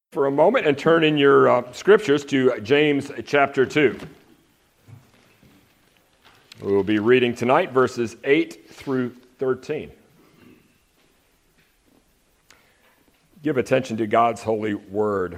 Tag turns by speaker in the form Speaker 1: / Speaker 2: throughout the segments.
Speaker 1: For a moment and turn in your scriptures to James chapter 2. We will be reading tonight verses 8 through 13. Give attention to God's holy word.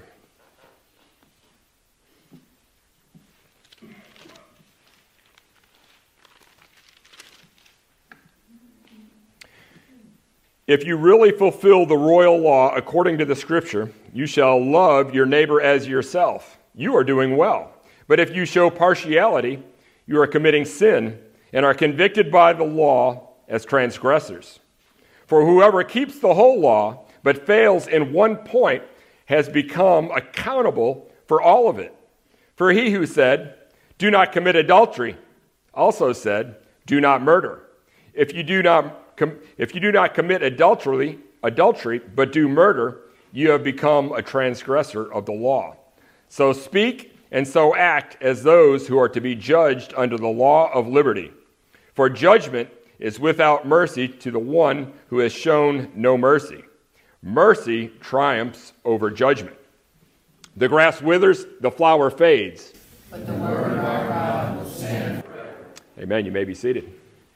Speaker 1: If you really fulfill the royal law according to the scripture, you shall love your neighbor as yourself. You are doing well. But if you show partiality, you are committing sin and are convicted by the law as transgressors. For whoever keeps the whole law but fails in one point has become accountable for all of it. For he who said, "Do not commit adultery," also said, "Do not murder." If you do not commit adultery, but do murder, you have become a transgressor of the law. So speak and so act as those who are to be judged under the law of liberty. For judgment is without mercy to the one who has shown no mercy. Mercy triumphs over judgment. The grass withers, the flower fades,
Speaker 2: but the word of our God will stand forever.
Speaker 1: Amen. You may be seated.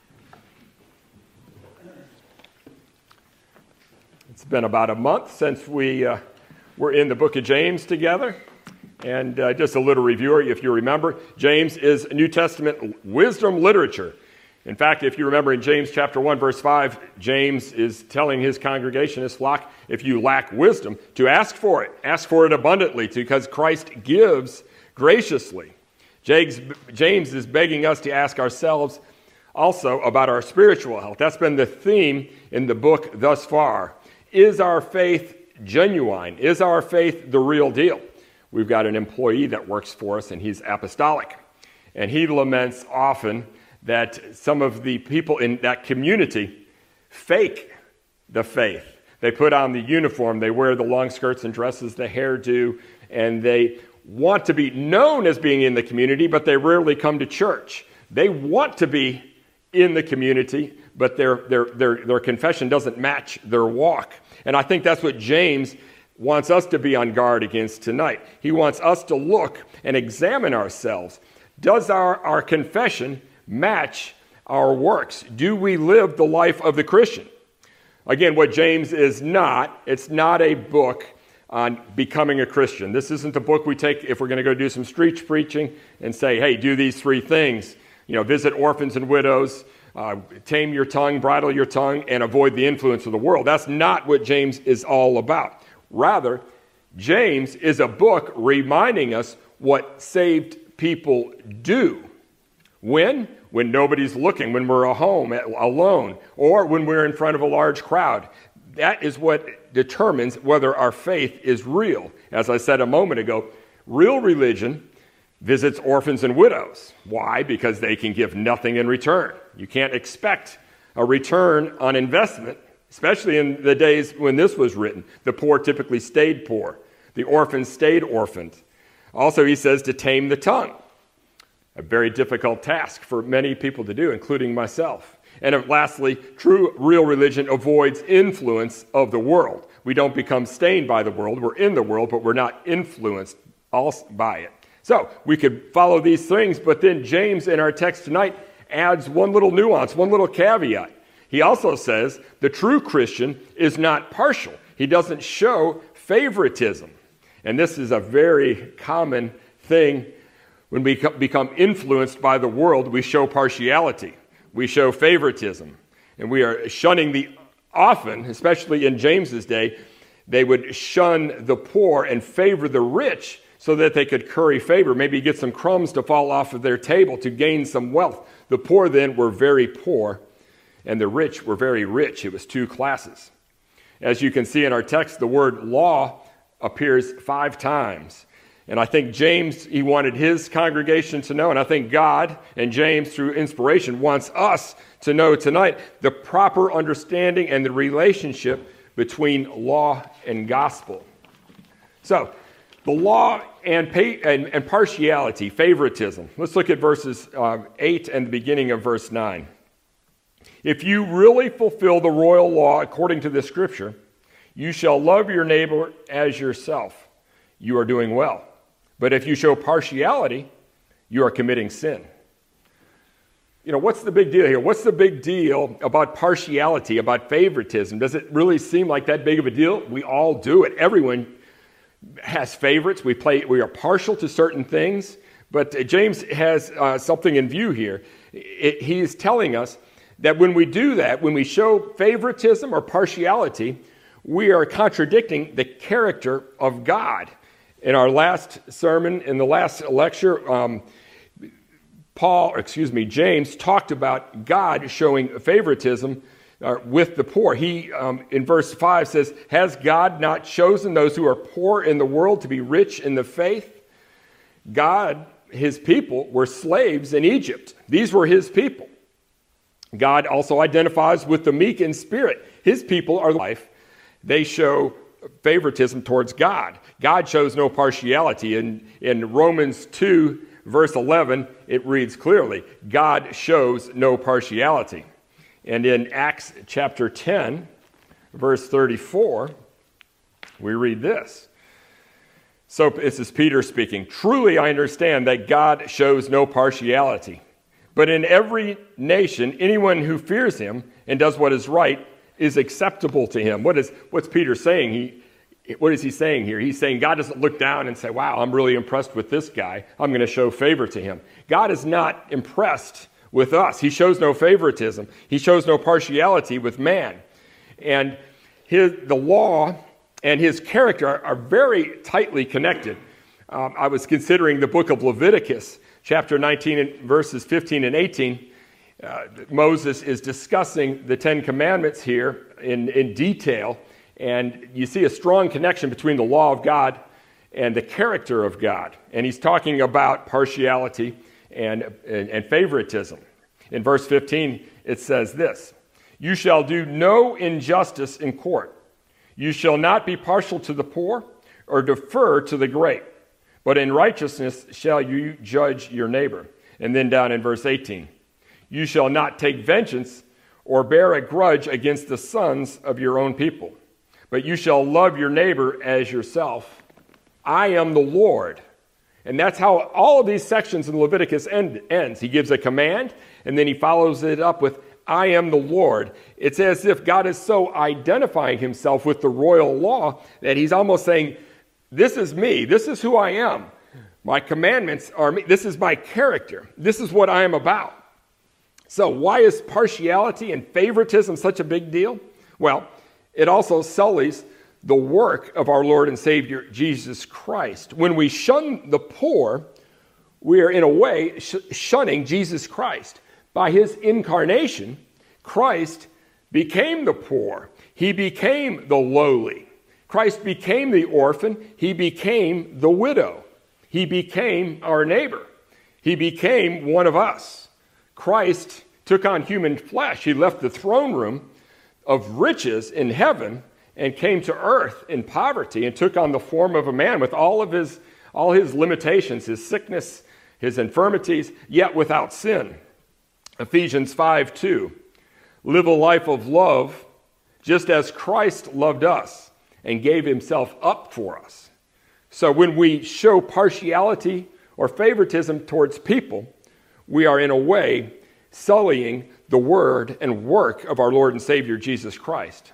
Speaker 1: It's been about a month since we were in the book of James together. And just a little review, if you remember, James is New Testament wisdom literature. In fact, if you remember in James chapter 1, verse 5, James is telling his congregation, his flock, if you lack wisdom, to ask for it. Ask for it abundantly, because Christ gives graciously. James is begging us to ask ourselves also about our spiritual health. That's been the theme in the book thus far. Is our faith genuine? Is our faith the real deal? We've got an employee that works for us, and he's apostolic. And he laments often that some of the people in that community fake the faith. They put on the uniform, they wear the long skirts and dresses, the hairdo, and they want to be known as being in the community, but they rarely come to church. They want to be in the community, but their confession doesn't match their walk. And I think that's what James wants us to be on guard against tonight. He wants us to look and examine ourselves. Does our confession match our works? Do we live the life of the Christian? Again, what James is not, it's not a book on becoming a Christian. This isn't a book we take if we're going to go do some street preaching and say, hey, do these three things. Visit orphans and widows, tame your tongue, bridle your tongue, and avoid the influence of the world. That's not what James is all about. Rather, James is a book reminding us what saved people do. When? When nobody's looking, when we're at home alone, or when we're in front of a large crowd. That is what determines whether our faith is real. As I said a moment ago, real religion visits orphans and widows. Why? Because they can give nothing in return. You can't expect a return on investment, especially in the days when this was written. The poor typically stayed poor. The orphans stayed orphaned. Also, he says to tame the tongue. A very difficult task for many people to do, including myself. And lastly, true, real religion avoids influence of the world. We don't become stained by the world. We're in the world, but we're not influenced by it. So we could follow these things, but then James in our text tonight adds one little nuance, one little caveat. He also says the true Christian is not partial. He doesn't show favoritism. And this is a very common thing. When we become influenced by the world, we show partiality. We show favoritism. And we are shunning often, especially in James's day, they would shun the poor and favor the rich so that they could curry favor, maybe get some crumbs to fall off of their table to gain some wealth. The poor then were very poor, and the rich were very rich. It was two classes. As you can see in our text, the word law appears 5 times. And I think James, he wanted his congregation to know, and I think God and James, through inspiration, wants us to know tonight the proper understanding and the relationship between law and gospel. So, the law and partiality, favoritism. Let's look at verses 8 and the beginning of verse 9. If you really fulfill the royal law according to the scripture, you shall love your neighbor as yourself. you are doing well. But if you show partiality, you are committing sin. What's the big deal here? What's the big deal about partiality, about favoritism? Does it really seem like that big of a deal? We all do it. Everyone has favorites. We are partial to certain things. But James has something in view here. He is telling us that when we do that, when we show favoritism or partiality, we are contradicting the character of God. In our last sermon, in the last lecture, James talked about God showing favoritism with the poor. He, in verse 5 says, "Has God not chosen those who are poor in the world to be rich in the faith?" God, his people, were slaves in Egypt. These were his people. God also identifies with the meek in spirit. His people are life. They show favoritism towards God. God shows no partiality. In Romans 2, verse 11, it reads clearly, God shows no partiality. And in Acts chapter 10, verse 34, we read this. So this is Peter speaking. "Truly I understand that God shows no partiality. But in every nation, anyone who fears him and does what is right is acceptable to him." What's Peter saying? What is he saying here? He's saying God doesn't look down and say, "Wow, I'm really impressed with this guy. I'm going to show favor to him." God is not impressed with us. He shows no favoritism. He shows no partiality with man. And the law and his character are very tightly connected. I was considering the book of Leviticus, chapter 19, and verses 15 and 18. Moses is discussing the Ten Commandments here in detail. And you see a strong connection between the law of God and the character of God. And he's talking about partiality and favoritism. In verse 15, it says this, "You shall do no injustice in court. You shall not be partial to the poor or defer to the great, but in righteousness shall you judge your neighbor." And then down in verse 18, "You shall not take vengeance or bear a grudge against the sons of your own people, but you shall love your neighbor as yourself. I am the Lord." And that's how all of these sections in Leviticus ends. He gives a command, and then he follows it up with, "I am the Lord." It's as if God is so identifying himself with the royal law that he's almost saying, "This is me. This is who I am. My commandments are me. This is my character. This is what I am about." So why is partiality and favoritism such a big deal? Well, it also sullies the work of our Lord and Savior, Jesus Christ. When we shun the poor, we are in a way shunning Jesus Christ. By his incarnation, Christ became the poor. He became the lowly. Christ became the orphan. He became the widow. He became our neighbor. He became one of us. Christ took on human flesh. He left the throne room of riches in heaven and came to earth in poverty and took on the form of a man with all his limitations, his sickness, his infirmities, yet without sin. Ephesians 5:2, "Live a life of love just as Christ loved us and gave himself up for us." So when we show partiality or favoritism towards people, we are in a way sullying the word and work of our Lord and Savior Jesus Christ.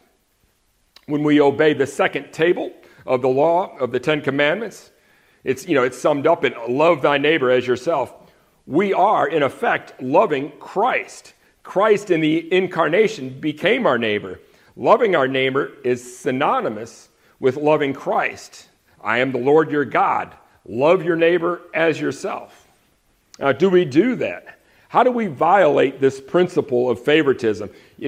Speaker 1: When we obey the second table of the law of the Ten Commandments, it's summed up in "love thy neighbor as yourself." We are, in effect, loving Christ. Christ in the incarnation became our neighbor. Loving our neighbor is synonymous with loving Christ. "I am the Lord your God. Love your neighbor as yourself." Now, do we do that? How do we violate this principle of favoritism?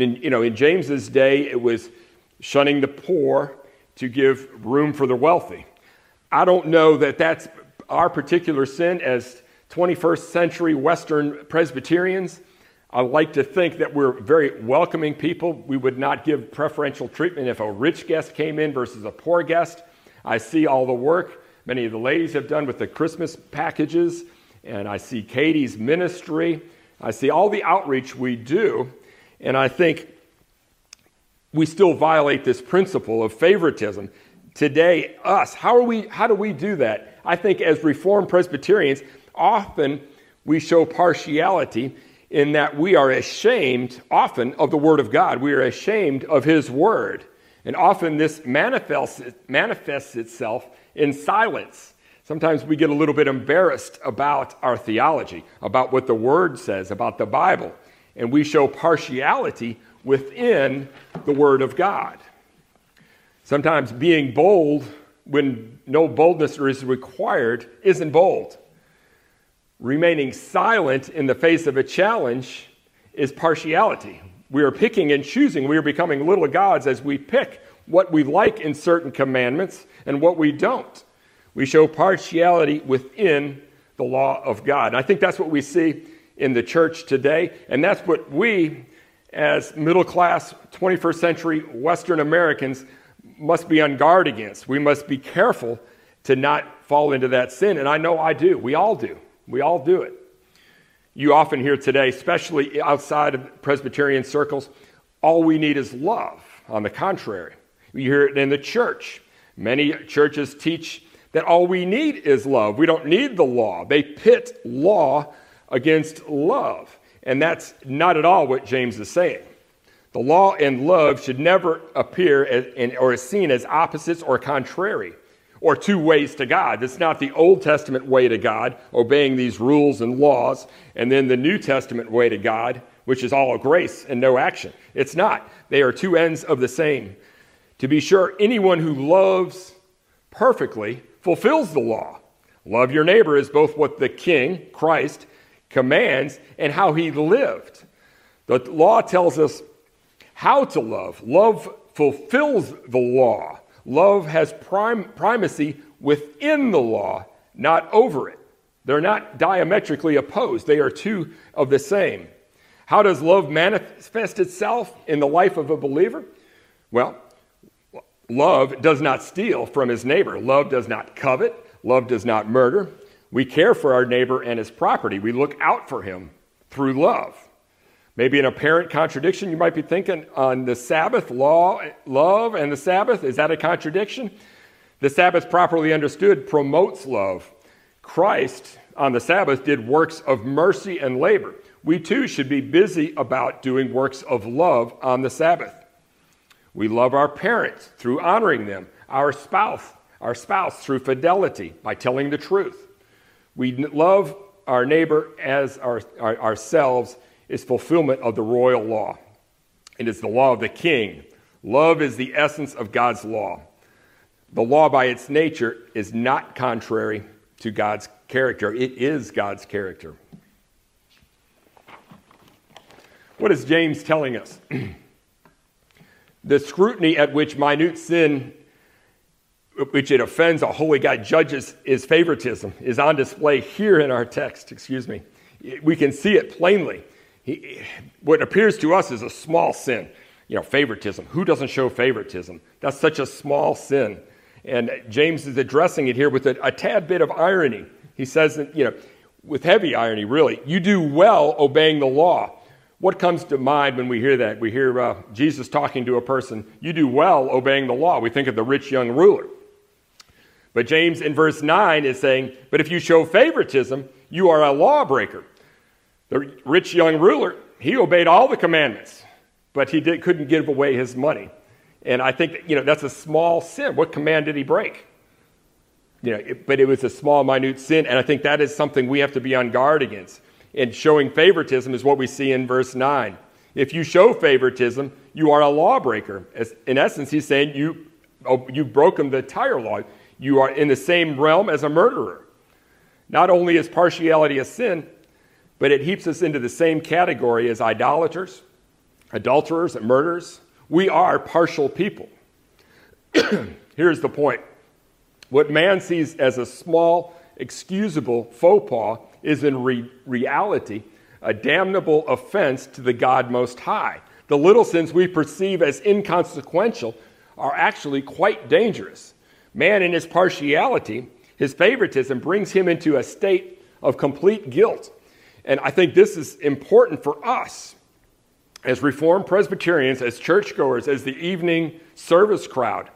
Speaker 1: In James's day, it was shunning the poor to give room for the wealthy. I don't know that that's our particular sin as 21st century Western Presbyterians. I like to think that we're very welcoming people. We would not give preferential treatment if a rich guest came in versus a poor guest. I see all the work many of the ladies have done with the Christmas packages, and I see Katie's ministry. I see all the outreach we do, and I think we still violate this principle of favoritism. today, us. How do we do that? I think as Reformed Presbyterians, often we show partiality in that we are ashamed often of the Word of God. We are ashamed of His Word. And often this manifests itself in silence. Sometimes we get a little bit embarrassed about our theology, about what the Word says, about the Bible. And we show partiality within the Word of God. Sometimes being bold when no boldness is required isn't bold. Remaining silent in the face of a challenge is partiality. We are picking and choosing. We are becoming little gods as we pick what we like in certain commandments and what we don't. We show partiality within the law of God. And I think that's what we see in the church today, and that's what we, as middle-class 21st century Western Americans, must be on guard against. We must be careful to not fall into that sin, and I know I do. We all do. We all do it. You often hear today, especially outside of Presbyterian circles, all we need is love. On the contrary, we hear it in the church. Many churches teach that all we need is love. We don't need the law. They pit law against love. And that's not at all what James is saying. The law and love should never appear or is seen as opposites or contrary or two ways to God. It's not the Old Testament way to God, obeying these rules and laws, and then the New Testament way to God, which is all grace and no action. It's not. They are two ends of the same. To be sure, anyone who loves perfectly fulfills the law. Love your neighbor is both what the King, Christ, commands and how he lived. The law tells us how to love. Love fulfills the law. Love has primacy within the law, not over it. They're not diametrically opposed. They are two of the same. How does love manifest itself in the life of a believer? Well, love does not steal from his neighbor. Love does not covet. Love does not murder. We care for our neighbor and his property. We look out for him through love. Maybe an apparent contradiction, you might be thinking on the Sabbath, love and the Sabbath, is that a contradiction? The Sabbath, properly understood, promotes love. Christ on the Sabbath did works of mercy and labor. We too should be busy about doing works of love on the Sabbath. We love our parents through honoring them, our spouse through fidelity by telling the truth. We love our neighbor as ourselves is fulfillment of the royal law. It is the law of the King. Love is the essence of God's law. The law by its nature is not contrary to God's character. It is God's character. What is James telling us? The scrutiny at which minute sin, which it offends a holy God, judges is favoritism, is on display here in our text. We can see it plainly. What appears to us is a small sin, favoritism. Who doesn't show favoritism? That's such a small sin. And James is addressing it here with a tad bit of irony. He says, with heavy irony, really, you do well obeying the law. What comes to mind when we hear that? We hear Jesus talking to a person, you do well obeying the law. We think of the rich young ruler. But James in verse 9 is saying, but if you show favoritism, you are a lawbreaker. The rich young ruler, he obeyed all the commandments, but he couldn't give away his money. And I think that's a small sin. What command did he break? But it was a small, minute sin, and I think that is something we have to be on guard against. And showing favoritism is what we see in verse 9. If you show favoritism, you are a lawbreaker. In essence, he's saying you've broken the entire law. You are in the same realm as a murderer. Not only is partiality a sin, but it heaps us into the same category as idolaters, adulterers, and murderers. We are partial people. Here's the point. What man sees as a small, excusable faux pas is in reality a damnable offense to the God Most High. The little sins we perceive as inconsequential are actually quite dangerous. Man in his partiality, his favoritism, brings him into a state of complete guilt. And I think this is important for us as Reformed Presbyterians, as churchgoers, as the evening service crowd.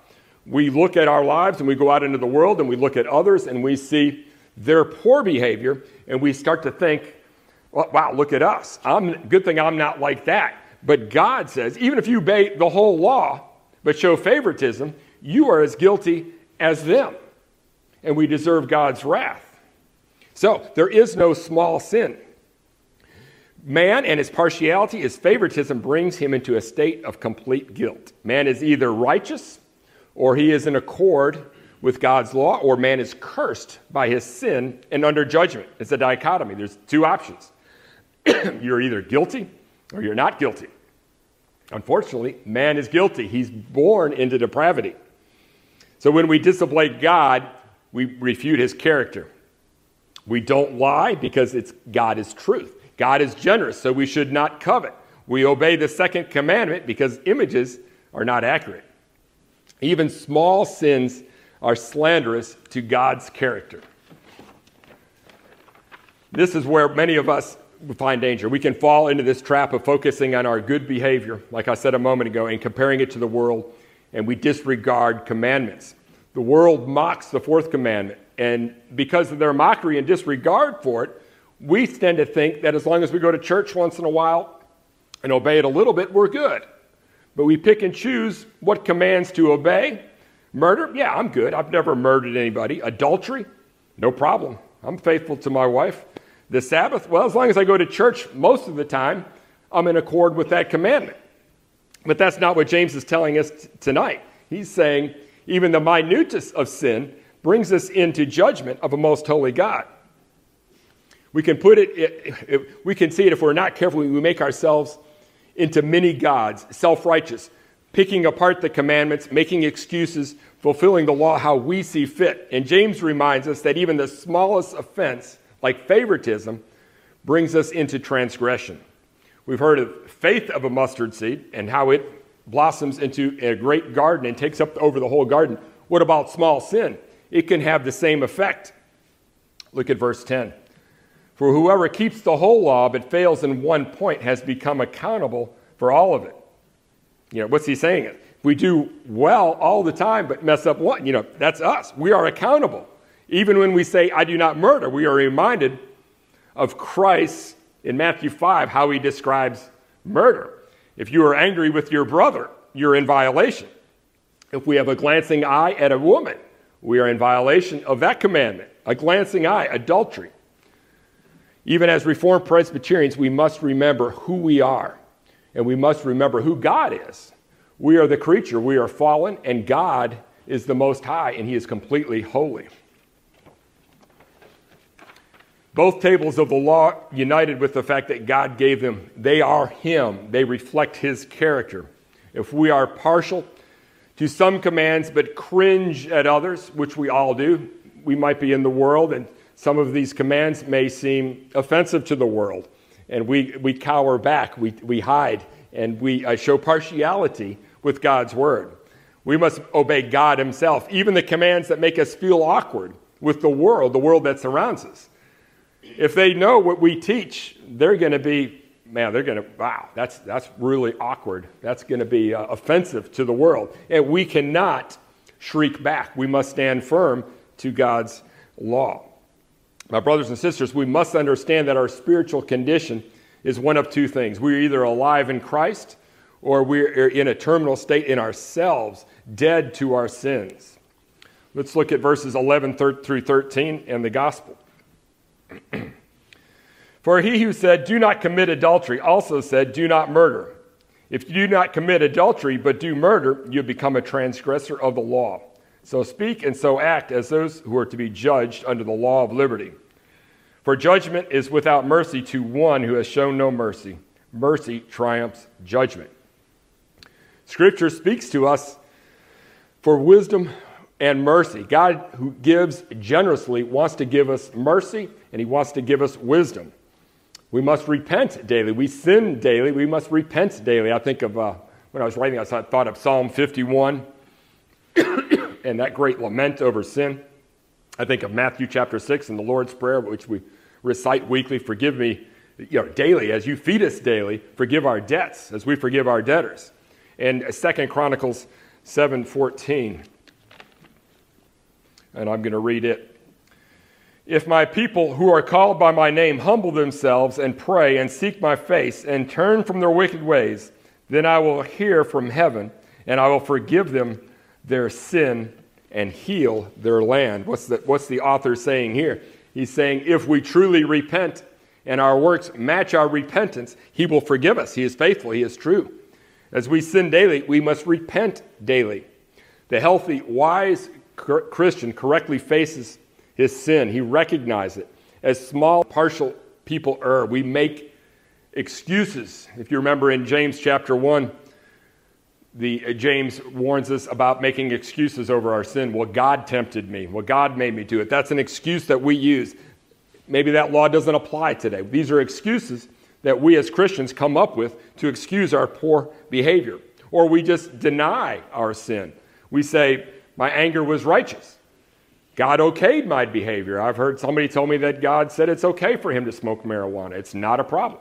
Speaker 1: We look at our lives and we go out into the world and we look at others and we see their poor behavior and we start to think, well, wow, look at us. Good thing I'm not like that. But God says, even if you obey the whole law but show favoritism, you are as guilty as them. And we deserve God's wrath. So there is no small sin. Man and his partiality, his favoritism, brings him into a state of complete guilt. Man is either righteous or he is in accord with God's law, or man is cursed by his sin and under judgment. It's a dichotomy. There's two options. You're either guilty or you're not guilty. Unfortunately, man is guilty. He's born into depravity. So when we disobey God, we refute his character. We don't lie because God is truth. God is generous, so we should not covet. We obey the second commandment because images are not accurate. Even small sins are slanderous to God's character. This is where many of us find danger. We can fall into this trap of focusing on our good behavior, like I said a moment ago, and comparing it to the world, and we disregard commandments. The world mocks the fourth commandment, and because of their mockery and disregard for it, we tend to think that as long as we go to church once in a while and obey it a little bit, we're good. But we pick and choose what commands to obey. Murder? Yeah, I'm good. I've never murdered anybody. Adultery? No problem. I'm faithful to my wife. The Sabbath? Well, as long as I go to church most of the time, I'm in accord with that commandment. But that's not what James is telling us tonight. He's saying even the minutest of sin brings us into judgment of a most holy God. We can we can see it if we're not careful. We make ourselves into many gods, self-righteous, picking apart the commandments, making excuses, fulfilling the law how we see fit. And James reminds us that even the smallest offense, like favoritism, brings us into transgression. We've heard of faith of a mustard seed and how it blossoms into a great garden and takes up over the whole garden. What about small sin? It can have the same effect. Look at verse 10. For whoever keeps the whole law but fails in one point has become accountable for all of it. What's he saying? If we do well all the time but mess up one, that's us. We are accountable. Even when we say, I do not murder, we are reminded of Christ in Matthew 5, how he describes murder. If you are angry with your brother, you're in violation. If we have a glancing eye at a woman, we are in violation of that commandment. A glancing eye, adultery. Even as Reformed Presbyterians, we must remember who we are, and we must remember who God is. We are the creature, we are fallen, and God is the Most High, and he is completely holy. Both tables of the law united with the fact that God gave them, they are him, they reflect his character. If we are partial to some commands but cringe at others, which we all do, we might be in the world, and some of these commands may seem offensive to the world, and we cower back, we hide, and we show partiality with God's word. We must obey God himself, even the commands that make us feel awkward with the world that surrounds us. If they know what we teach, they're going to be, wow, that's really awkward. That's going to be offensive to the world. And we cannot shriek back. We must stand firm to God's law. My brothers and sisters, we must understand that our spiritual condition is one of two things. We're either alive in Christ or we're in a terminal state in ourselves, dead to our sins. Let's look at verses 11 through 13 in the gospel. For he who said, do not commit adultery, also said, do not murder. If you do not commit adultery but do murder, you become a transgressor of the law. So speak and so act as those who are to be judged under the law of liberty. For judgment is without mercy to one who has shown no mercy. Mercy triumphs judgment. Scripture speaks to us for wisdom and mercy. God, who gives generously, wants to give us mercy, and he wants to give us wisdom. We must repent daily. We sin daily. We must repent daily. I think of, when I was writing, I thought of Psalm 51 and that great lament over sin. I think of Matthew chapter 6 and the Lord's Prayer, which we recite weekly. Forgive me, daily, as you feed us daily. Forgive our debts as we forgive our debtors. And 2 Chronicles 7:14. and I'm going to read it. If my people who are called by my name humble themselves and pray and seek my face and turn from their wicked ways, then I will hear from heaven and I will forgive them their sin and heal their land. What's the author saying here? He's saying if we truly repent and our works match our repentance, he will forgive us. He is faithful. He is true. As we sin daily, we must repent daily. The healthy, wise Christian correctly faces his sin. He recognizes it. As small, partial people err, we make excuses. If you remember in James chapter 1, James warns us about making excuses over our sin. Well, God tempted me. Well, God made me do it. That's an excuse that we use. Maybe that law doesn't apply today. These are excuses that we as Christians come up with to excuse our poor behavior. Or we just deny our sin. We say, my anger was righteous. God okayed my behavior. I've heard somebody tell me that God said it's okay for him to smoke marijuana. It's not a problem.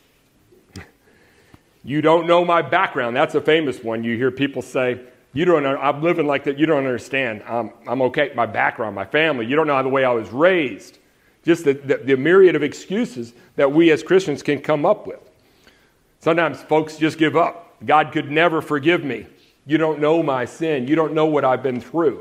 Speaker 1: You don't know my background. That's a famous one. You hear people say, "You don't know. I'm living like that. You don't understand. I'm okay. My background, my family. You don't know the way I was raised." Just the myriad of excuses that we as Christians can come up with. Sometimes folks just give up. God could never forgive me. You don't know my sin. You don't know what I've been through.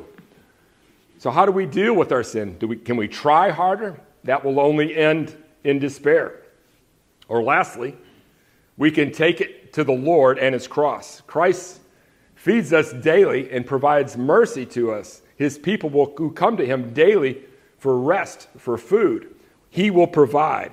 Speaker 1: So how do we deal with our sin? Can we try harder? That will only end in despair. Or lastly, we can take it to the Lord and his cross. Christ feeds us daily and provides mercy to us. His people who come to him daily for rest, for food. He will provide.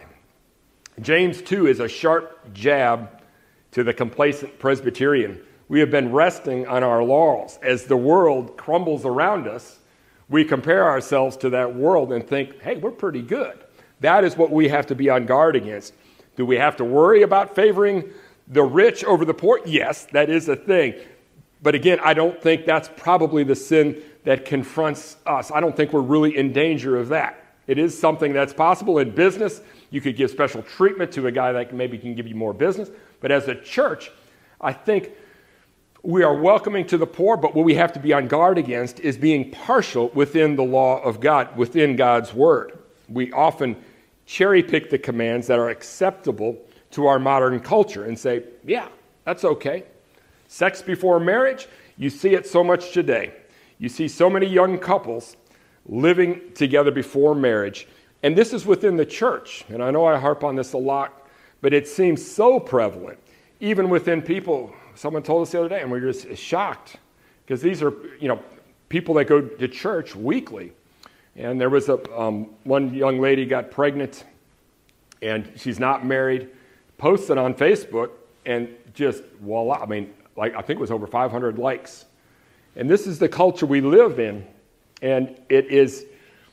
Speaker 1: James 2 is a sharp jab to the complacent Presbyterian. We have been resting on our laurels. As the world crumbles around us, we compare ourselves to that world and think, hey, we're pretty good. That is what we have to be on guard against. Do we have to worry about favoring the rich over the poor? Yes, that is a thing. But again, I don't think that's probably the sin that confronts us. I don't think we're really in danger of that. It is something that's possible in business. You could give special treatment to a guy that maybe can give you more business. But as a church, I think we are welcoming to the poor, but what we have to be on guard against is being partial within the law of God, within God's word. We often cherry pick the commands that are acceptable to our modern culture and say, yeah, that's okay. Sex before marriage, you see it so much today. You see so many young couples living together before marriage. And this is within the church. And I know I harp on this a lot, but it seems so prevalent. Even within people, someone told us the other day, and we were just shocked. Because these are, people that go to church weekly. And there was one young lady got pregnant, and she's not married, posted on Facebook, and just voila, I think it was over 500 likes. And this is the culture we live in, and it is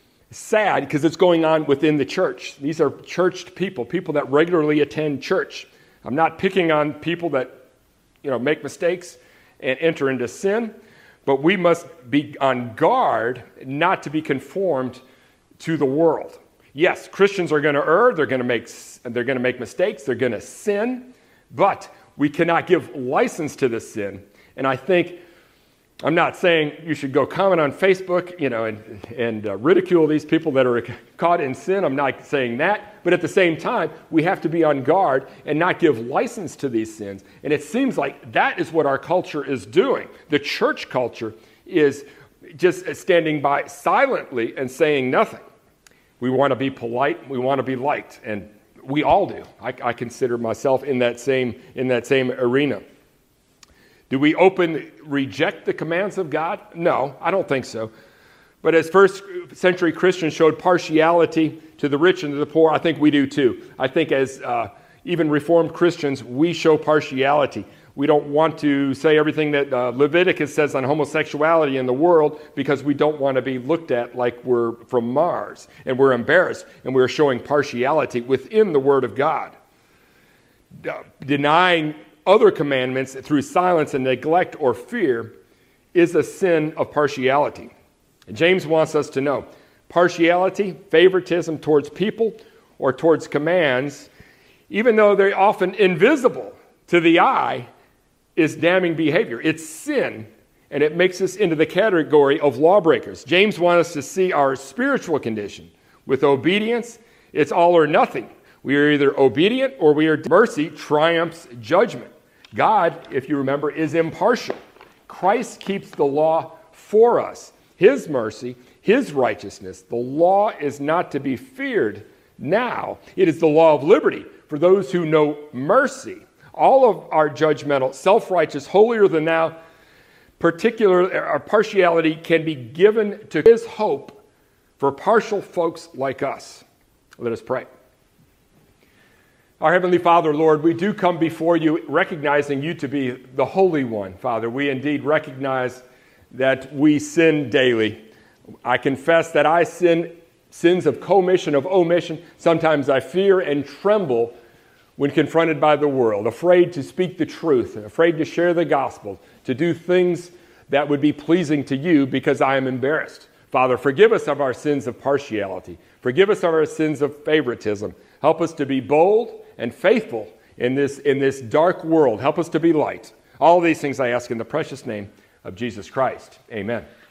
Speaker 1: sad because it's going on within the church. These are churched people that regularly attend church. I'm not picking on people that, make mistakes and enter into sin, but we must be on guard not to be conformed to the world. Yes, Christians are going to err, they're going to make mistakes, they're going to sin, but we cannot give license to this sin. And I'm not saying you should go comment on Facebook, and ridicule these people that are caught in sin. I'm not saying that. But at the same time, we have to be on guard and not give license to these sins. And it seems like that is what our culture is doing. The church culture is just standing by silently and saying nothing. We want to be polite. We want to be liked. And we all do. I consider myself in that same arena. Do we openly reject the commands of God? No, I don't think so. But as first century Christians showed partiality to the rich and to the poor, I think we do too. I think as even Reformed Christians, we show partiality. We don't want to say everything that Leviticus says on homosexuality in the world because we don't want to be looked at like we're from Mars and we're embarrassed and we're showing partiality within the Word of God. Denying other commandments through silence and neglect or fear is a sin of partiality. And James wants us to know partiality, favoritism towards people or towards commands, even though they're often invisible to the eye, is damning behavior. It's sin, and it makes us into the category of lawbreakers. James wants us to see our spiritual condition. With obedience, it's all or nothing. We are either obedient or we are mercy triumphs judgment. God, if you remember, is impartial. Christ keeps the law for us. His mercy, his righteousness. The law is not to be feared now. It is the law of liberty for those who know mercy. All of our judgmental, self-righteous, holier than thou, our partiality can be given to his hope for partial folks like us. Let us pray. Our Heavenly Father, Lord, we do come before you recognizing you to be the Holy One, Father. We indeed recognize that we sin daily. I confess that I sin sins of commission, of omission. Sometimes I fear and tremble when confronted by the world, afraid to speak the truth, afraid to share the gospel, to do things that would be pleasing to you because I am embarrassed. Father, forgive us of our sins of partiality. Forgive us of our sins of favoritism. Help us to be bold and faithful in this dark world. Help us to be light. All these things I ask in the precious name of Jesus Christ. Amen.